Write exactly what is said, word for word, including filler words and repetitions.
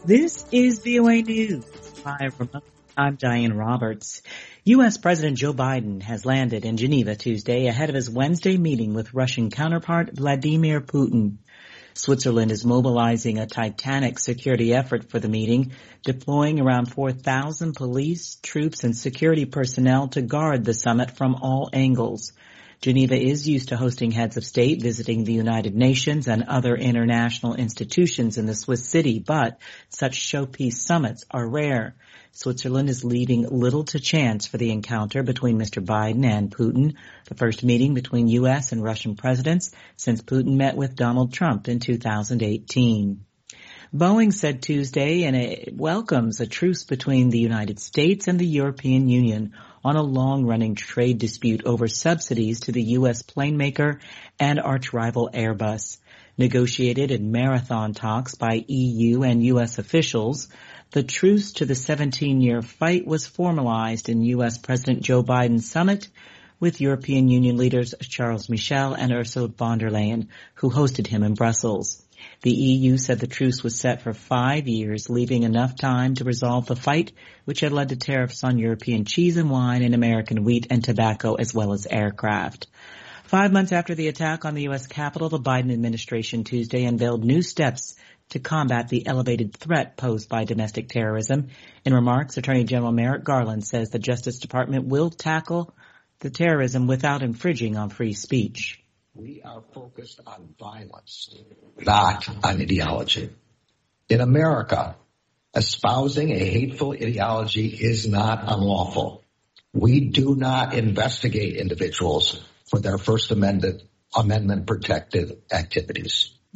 This is V O A News. Hi, I'm Diane Roberts. U S. President Joe Biden has landed in Geneva Tuesday ahead of his Wednesday meeting with Russian counterpart Vladimir Putin. Switzerland is mobilizing a titanic security effort for the meeting, deploying around four thousand police, troops, and security personnel to guard the summit from all angles. Geneva is used to hosting heads of state visiting the United Nations and other international institutions in the Swiss city, but such showpiece summits are rare. Switzerland is leaving little to chance for the encounter between Mister Biden and Putin, the first meeting between U S and Russian presidents since Putin met with Donald Trump in two thousand eighteen. Boeing said Tuesday and it welcomes a truce between the United States and the European Union on a long-running trade dispute over subsidies to the U S plane maker and arch-rival Airbus. Negotiated in marathon talks by E U and U S officials, the truce to the seventeen-year fight was formalized in U S. President Joe Biden's summit with European Union leaders Charles Michel and Ursula von der Leyen, who hosted him in Brussels. The E U said the truce was set for five years, leaving enough time to resolve the fight, which had led to tariffs on European cheese and wine and American wheat and tobacco, as well as aircraft. Five months after the attack on the U S. Capitol, the Biden administration Tuesday unveiled new steps to combat the elevated threat posed by domestic terrorism. In remarks, Attorney General Merrick Garland says the Justice Department will tackle the terrorism without infringing on free speech. We are focused on violence, not on ideology. In America, espousing a hateful ideology is not unlawful. We do not investigate individuals for their First Amendment, Amendment protected activities.